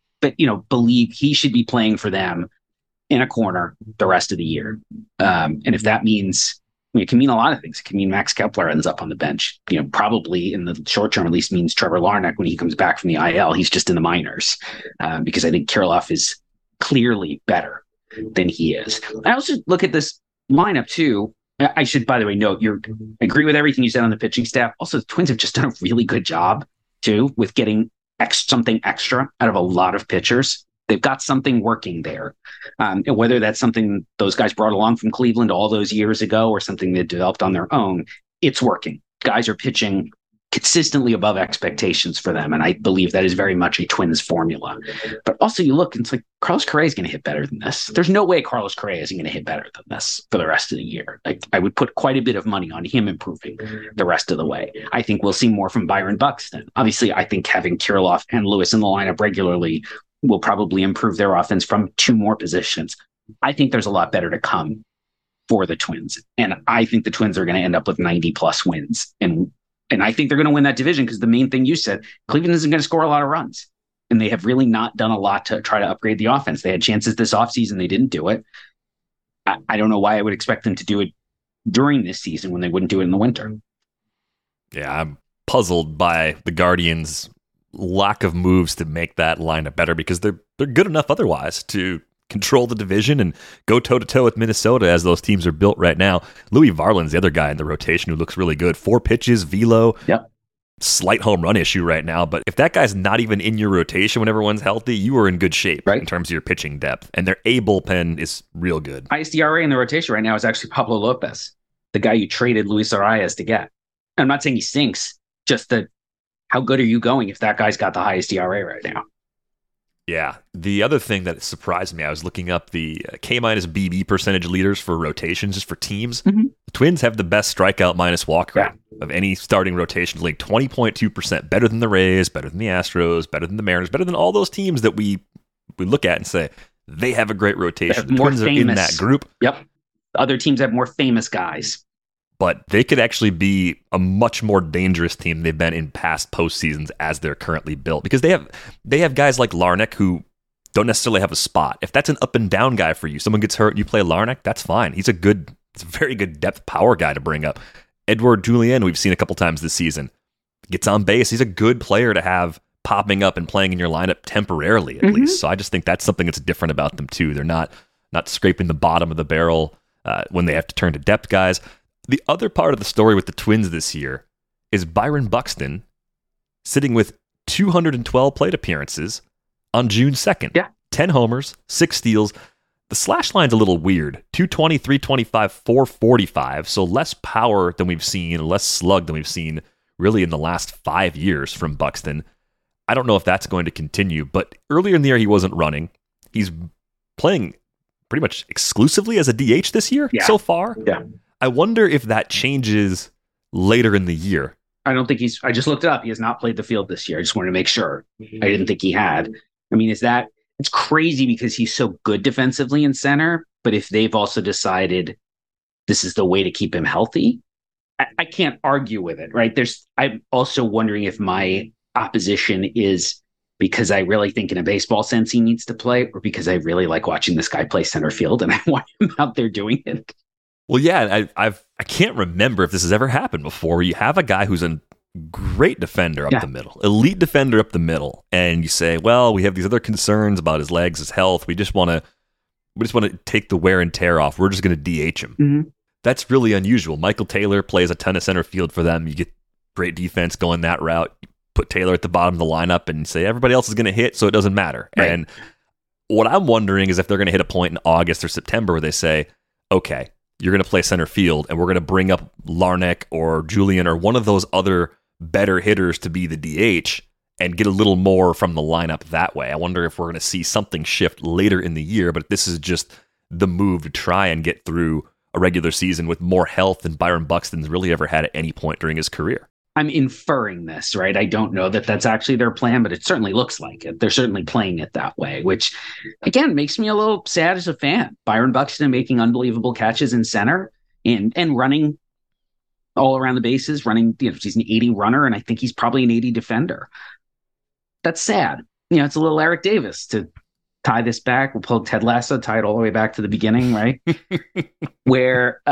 believe he should be playing for them in a corner the rest of the year. And if that means, it can mean a lot of things. It can mean Max Kepler ends up on the bench. Probably in the short term, at least means Trevor Larnach when he comes back from the IL. He's just in the minors because I think Kirilloff is clearly better than he is. I also look at this lineup too. I should, by the way, note I agree with everything you said on the pitching staff. Also, the Twins have just done a really good job too with getting something extra out of a lot of pitchers. They've got something working there. And whether that's something those guys brought along from Cleveland all those years ago or something they developed on their own, it's working. Guys are pitching consistently above expectations for them. And I believe that is very much a Twins formula. But also you look, and it's like Carlos Correa is going to hit better than this. There's no way Carlos Correa isn't going to hit better than this for the rest of the year. Like, I would put quite a bit of money on him improving the rest of the way. I think we'll see more from Byron Buxton. Obviously, I think having Kirilloff and Lewis in the lineup regularly will probably improve their offense from two more positions. I think there's a lot better to come for the Twins. And I think the Twins are going to end up with 90 plus wins. And I think they're going to win that division because the main thing you said, Cleveland isn't going to score a lot of runs. And they have really not done a lot to try to upgrade the offense. They had chances this offseason. They didn't do it. I don't know why I would expect them to do it during this season when they wouldn't do it in the winter. Yeah, I'm puzzled by the Guardians' lack of moves to make that lineup better because they're good enough otherwise to control the division and go toe-to-toe with Minnesota as those teams are built right now. Louis Varland's the other guy in the rotation who looks really good. 4 pitches, velo. Yep. Slight home run issue right now, but if that guy's not even in your rotation when everyone's healthy, you are in good shape in terms of your pitching depth. And their A bullpen is real good. Highest ERA in the rotation right now is actually Pablo Lopez, the guy you traded Luis Arias to get. I'm not saying he stinks, just how good are you going if that guy's got the highest ERA right now? Yeah. The other thing that surprised me, I was looking up the K-minus BB percentage leaders for rotations, just for teams. Mm-hmm. The Twins have the best strikeout minus walk rate. of any starting rotation in the league. 20.2%, better than the Rays, better than the Astros, better than the Mariners, better than all those teams that we look at and say they have a great rotation. The Twins are in that group. Yep. Other teams have more famous guys. But they could actually be a much more dangerous team than they've been in past postseasons as they're currently built, because they have guys like Larnach who don't necessarily have a spot. If that's an up and down guy for you, someone gets hurt and you play Larnach, that's fine. He's a very good depth power guy to bring up. Edouard Julien, we've seen a couple times this season, gets on base. He's a good player to have popping up and playing in your lineup temporarily at least. So I just think that's something that's different about them too. They're not scraping the bottom of the barrel when they have to turn to depth guys. The other part of the story with the Twins this year is Byron Buxton sitting with 212 plate appearances on June 2nd. Yeah. 10 homers, 6 steals. The slash line's a little weird. 220, 325, 445. So less power than we've seen, less slug than we've seen really in the last 5 years from Buxton. I don't know if that's going to continue, but earlier in the year he wasn't running. He's playing pretty much exclusively as a DH this year so far. Yeah. I wonder if that changes later in the year. I don't think I just looked it up. He has not played the field this year. I just wanted to make sure. I didn't think he had. I mean, it's crazy because he's so good defensively in center, but if they've also decided this is the way to keep him healthy, I can't argue with it, right? I'm also wondering if my opposition is because I really think in a baseball sense he needs to play, or because I really like watching this guy play center field and I want him out there doing it. Well, yeah, I can't remember if this has ever happened before, where you have a guy who's a great defender up the middle, elite defender up the middle, and you say, well, we have these other concerns about his legs, his health. We just want to take the wear and tear off. We're just going to DH him. Mm-hmm. That's really unusual. Michael Taylor plays a ton of center field for them. You get great defense going that route. You put Taylor at the bottom of the lineup and say everybody else is going to hit, so it doesn't matter. Right. And what I'm wondering is if they're going to hit a point in August or September where they say, okay, you're going to play center field, and we're going to bring up Larnach or Julien or one of those other better hitters to be the DH and get a little more from the lineup that way. I wonder if we're going to see something shift later in the year, but this is just the move to try and get through a regular season with more health than Byron Buxton's really ever had at any point during his career. I'm inferring this, right? I don't know that that's actually their plan, but it certainly looks like it. They're certainly playing it that way, which, again, makes me a little sad as a fan. Byron Buxton making unbelievable catches in center and running all around the bases, running, he's an 80 runner, and I think he's probably an 80 defender. That's sad. It's a little Eric Davis to tie this back. We'll pull Ted Lasso, tie it all the way back to the beginning, right? Where,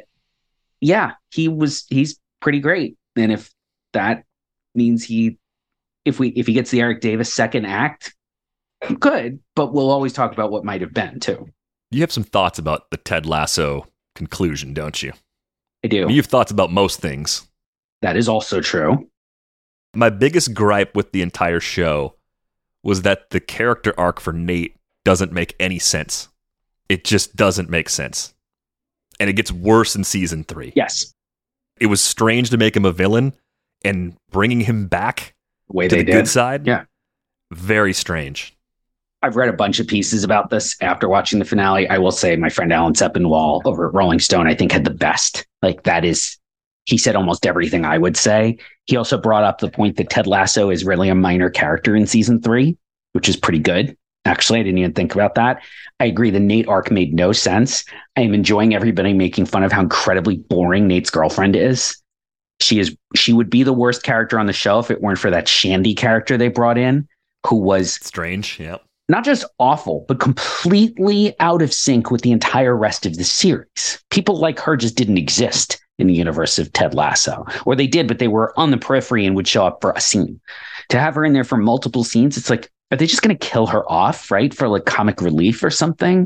he's pretty great. And if that means if he gets the Eric Davis second act, good, but we'll always talk about what might have been too. You have some thoughts about the Ted Lasso conclusion, don't you? I do. You have thoughts about most things. That is also true. My biggest gripe with the entire show was that the character arc for Nate doesn't make any sense. It just doesn't make sense. And it gets worse in season 3. Yes. It was strange to make him a villain, and bringing him back to the good side. Yeah. Very strange. I've read a bunch of pieces about this after watching the finale. I will say my friend Alan Sepinwall over at Rolling Stone, I think, had the best. He said almost everything I would say. He also brought up the point that Ted Lasso is really a minor character in season 3, which is pretty good. Actually, I didn't even think about that. I agree the Nate arc made no sense. I am enjoying everybody making fun of how incredibly boring Nate's girlfriend is. She would be the worst character on the show if it weren't for that Shandy character they brought in, who was strange. Yeah. Not just awful, but completely out of sync with the entire rest of the series. People like her just didn't exist in the universe of Ted Lasso. Or they did, but they were on the periphery and would show up for a scene. To have her in there for multiple scenes, it's like, are they just going to kill her off, right? For comic relief or something?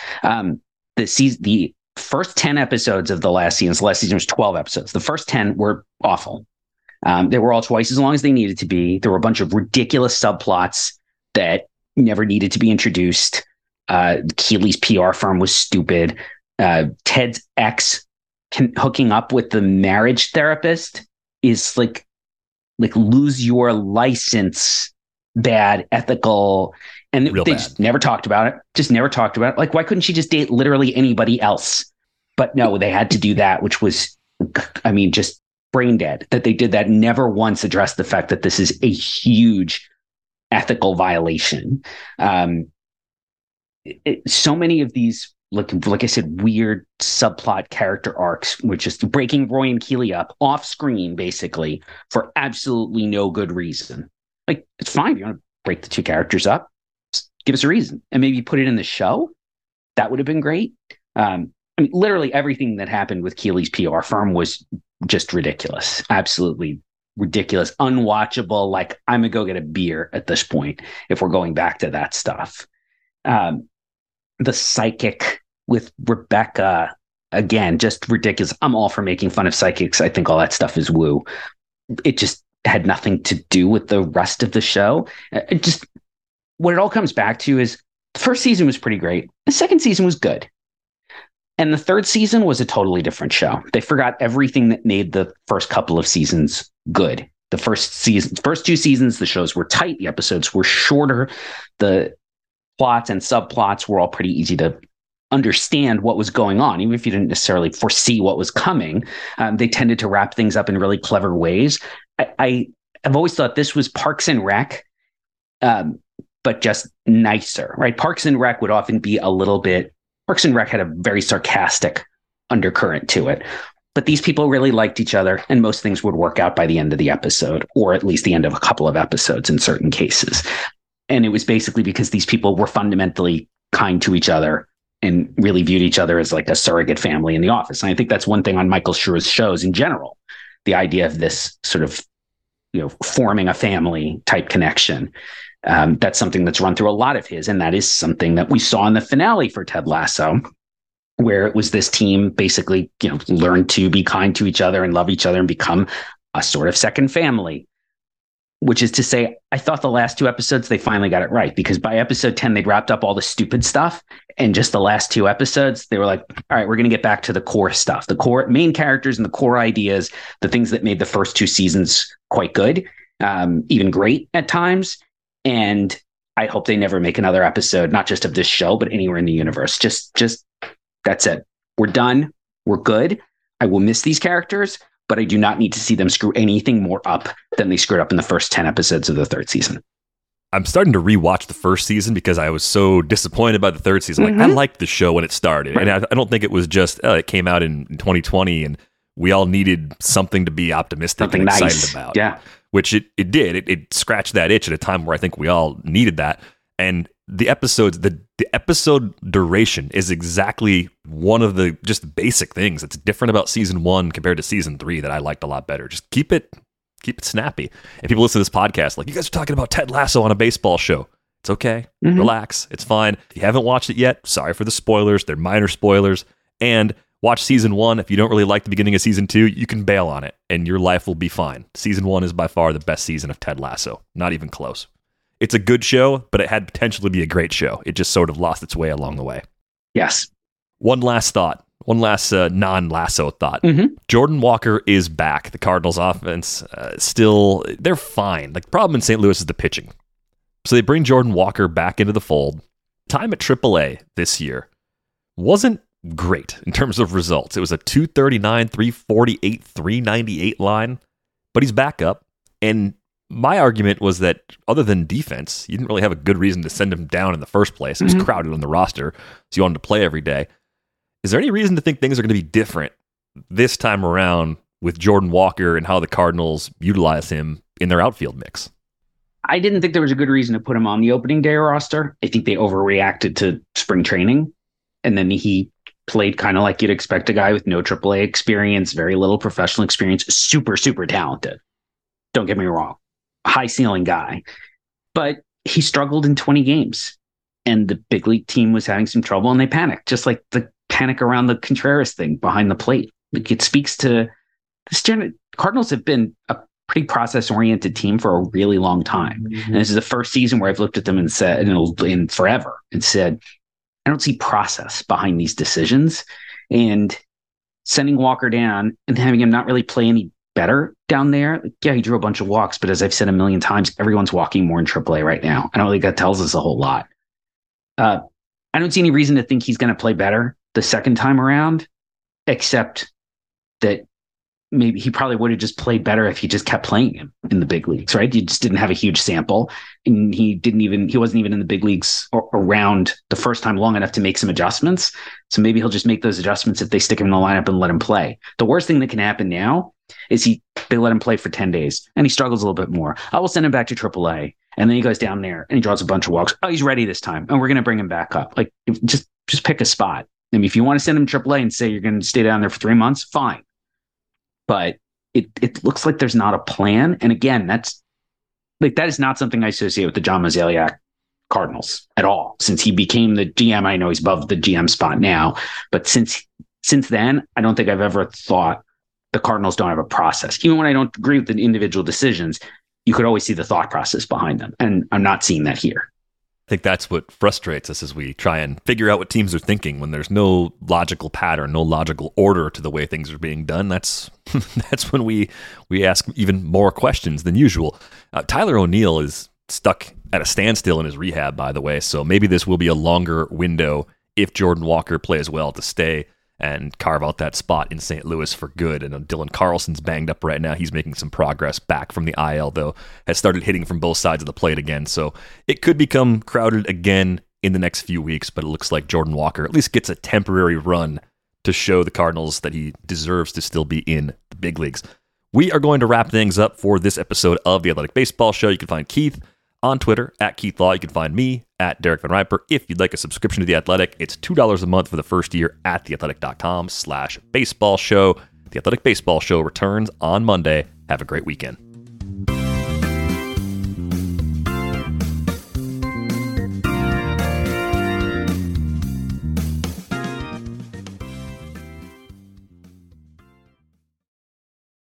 The first 10 episodes of the last season was 12 episodes. The first 10 were awful. They were all twice as long as they needed to be. There were a bunch of ridiculous subplots that never needed to be introduced. Keeley's PR firm was stupid. Ted's ex hooking up with the marriage therapist is like lose your license, bad, ethical, and they just never talked about it. Why couldn't she just date literally anybody else? But no, they had to do that, which was, just brain dead that they did that, never once addressed the fact that this is a huge ethical violation. So many of these, like I said, weird subplot character arcs, which is breaking Roy and Keeley up off screen, basically, for absolutely no good reason. Like, it's fine. You want to break the two characters up? Just give us a reason. And maybe put it in the show. That would have been great. I mean, literally everything that happened with Keeley's PR firm was just ridiculous. Absolutely ridiculous. Unwatchable. Like, I'm going to go get a beer at this point if we're going back to that stuff. The psychic with Rebecca, again, just ridiculous. I'm all for making fun of psychics. I think all that stuff is woo. It just had nothing to do with the rest of the show. What it all comes back to is the first season was pretty great. The second season was good. And the third season was a totally different show. They forgot everything that made the first couple of seasons good. The first two seasons, the shows were tight. The episodes were shorter. The plots and subplots were all pretty easy to understand what was going on, even if you didn't necessarily foresee what was coming. They tended to wrap things up in really clever ways. I've always thought this was Parks and Rec, but just nicer, right? Parks and Rec would often be a little bit, Parks and Rec had a very sarcastic undercurrent to it. But these people really liked each other, and most things would work out by the end of the episode, or at least the end of a couple of episodes in certain cases. And it was basically because these people were fundamentally kind to each other and really viewed each other as like a surrogate family in the office. And I think that's one thing on Michael Schur's shows in general, the idea of this sort of, forming a family type connection. That's something that's run through a lot of his. And that is something that we saw in the finale for Ted Lasso, where it was this team basically, learned to be kind to each other and love each other and become a sort of second family. Which is to say, I thought the last two episodes, they finally got it right, because by episode 10, they'd wrapped up all the stupid stuff. And just the last two episodes, they were like, all right, we're going to get back to the core stuff, the core main characters and the core ideas, the things that made the first two seasons quite good, even great at times. And I hope they never make another episode, not just of this show, but anywhere in the universe. Just that's it. We're done. We're good. I will miss these characters, but I do not need to see them screw anything more up than they screwed up in the first 10 episodes of the third season. I'm starting to rewatch the first season because I was so disappointed by the third season. Like, I liked the show when it started. Right. And I don't think it was just, it came out in 2020 and we all needed something to be optimistic and excited about. Yeah. Which it did. It scratched that itch at a time where I think we all needed that. And the episodes, the episode duration is exactly one of the just basic things that's different about season 1 compared to season 3 that I liked a lot better. Just keep it snappy. And people listen to this podcast like, you guys are talking about Ted Lasso on a baseball show. It's okay. Relax. It's fine. If you haven't watched it yet, sorry for the spoilers. They're minor spoilers. And watch season 1. If you don't really like the beginning of season 2, you can bail on it and your life will be fine. Season 1 is by far the best season of Ted Lasso. Not even close. It's a good show, but it had potential to be a great show. It just sort of lost its way along the way. Yes. One last non-Lasso thought. Jordan Walker is back. The Cardinals offense, they're fine. Like, the problem in St. Louis is the pitching. So they bring Jordan Walker back into the fold. Time at AAA this year wasn't great in terms of results. It was a 239, 348, 398 line, but he's back up. And my argument was that other than defense, you didn't really have a good reason to send him down in the first place. It was crowded on the roster, so you wanted to play every day. Is there any reason to think things are going to be different this time around with Jordan Walker and how the Cardinals utilize him in their outfield mix? I didn't think there was a good reason to put him on the opening day roster. I think they overreacted to spring training, and then he played kind of like you'd expect a guy with no AAA experience, very little professional experience, super, super talented. Don't get me wrong. High ceiling guy, but he struggled in 20 games and the big league team was having some trouble and they panicked, just like the panic around the Contreras thing behind the plate. Like, it speaks to this. Cardinals have been a pretty process oriented team for a really long time. And this is the first season where I've looked at them and said, in forever, and said, I don't see process behind these decisions. And sending Walker down and having him not really play any better down there. Yeah, he drew a bunch of walks, but as I've said a million times, everyone's walking more in AAA right now. I don't think that tells us a whole lot. I don't see any reason to think he's going to play better the second time around, except that maybe he probably would have just played better if he just kept playing him in the big leagues, right? You just didn't have a huge sample, and he wasn't even in the big leagues around the first time long enough to make some adjustments. So maybe he'll just make those adjustments if they stick him in the lineup and let him play. The worst thing that can happen now is they let him play for 10 days and he struggles a little bit more. I will send him back to AAA, and then he goes down there and he draws a bunch of walks. Oh, he's ready this time, and we're going to bring him back up. Like, just pick a spot. I mean, if you want to send him to AAA and say you're going to stay down there for 3 months, fine. But it looks like there's not a plan. And again, that is not something I associate with the John Mozeliak Cardinals at all. Since he became the GM, I know he's above the GM spot now, but since then, I don't think I've ever thought the Cardinals don't have a process. Even when I don't agree with the individual decisions, you could always see the thought process behind them. And I'm not seeing that here. I think that's what frustrates us as we try and figure out what teams are thinking when there's no logical pattern, no logical order to the way things are being done. That's when we ask even more questions than usual. Tyler O'Neill is stuck at a standstill in his rehab, by the way, so maybe this will be a longer window if Jordan Walker plays well to stay and carve out that spot in St. Louis for good. And Dylan Carlson's banged up right now. He's making some progress back from the IL, though, has started hitting from both sides of the plate again. So it could become crowded again in the next few weeks, but it looks like Jordan Walker at least gets a temporary run to show the Cardinals that he deserves to still be in the big leagues. We are going to wrap things up for this episode of The Athletic Baseball Show. You can find Keith on Twitter at Keith Law. You can find me at Derek Van Riper. If you'd like a subscription to The Athletic, it's $2 a month for the first year at theathletic.com/baseball show. The Athletic Baseball Show returns on Monday. Have a great weekend.